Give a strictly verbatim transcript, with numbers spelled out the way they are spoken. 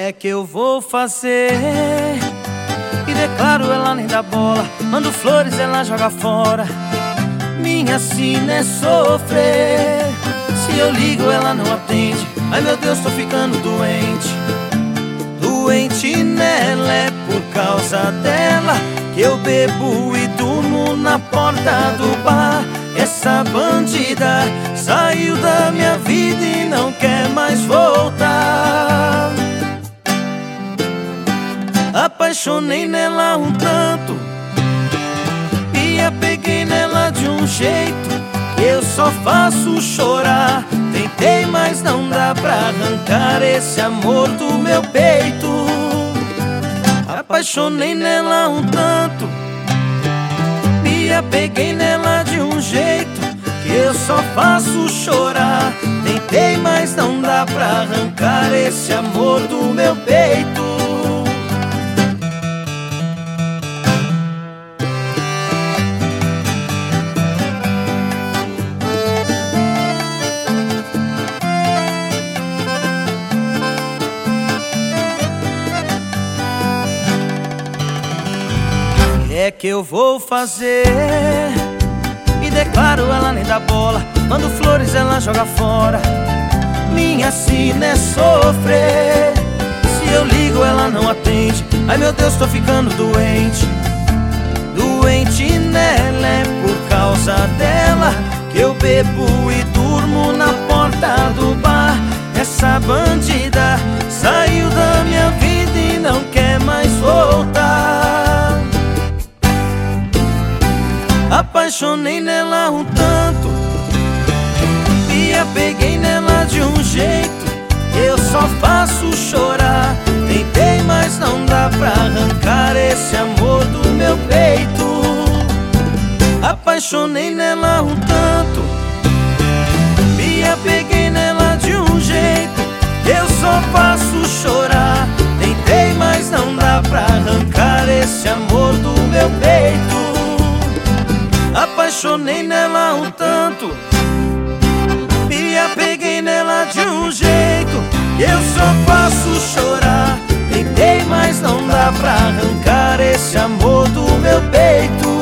é que eu vou fazer? E declaro, ela nem dá bola. Mando flores, ela joga fora. Minha sina é sofrer. Se eu ligo, ela não atende. Ai meu Deus, tô ficando doente. Doente nela, é por causa dela que eu bebo e durmo na porta do bar. Essa bandida saiu da minha vida e não quer mais voltar. Apaixonei nela um tanto e apeguei nela de um jeito que eu só faço chorar. Tentei, mas não dá pra arrancar esse amor do meu peito. Apaixonei nela um tanto e apeguei nela de um jeito que eu só faço chorar. Tentei, mas não dá pra arrancar esse amor do meu peito. É que eu vou fazer? E declaro, ela nem dá bola. Mando flores, ela joga fora. Minha sina é sofrer. Se eu ligo, ela não atende. Ai meu Deus, tô ficando doente. Doente nela, é por causa dela que eu bebo e durmo na porta do bar. Essa bandida saiu da minha vida e não quer mais voltar. Apaixonei nela um tanto e apeguei nela de um jeito que eu só faço chorar. Tentei, mas não dá pra arrancar esse amor do meu peito. Apaixonei nela um tanto e apeguei nela de um jeito que eu só faço chorar. Tentei, mas não dá pra arrancar esse amor do meu peito. Apaixonei nela um tanto e apeguei nela de um jeito que eu só faço chorar. Tentei, mas não dá pra arrancar esse amor do meu peito.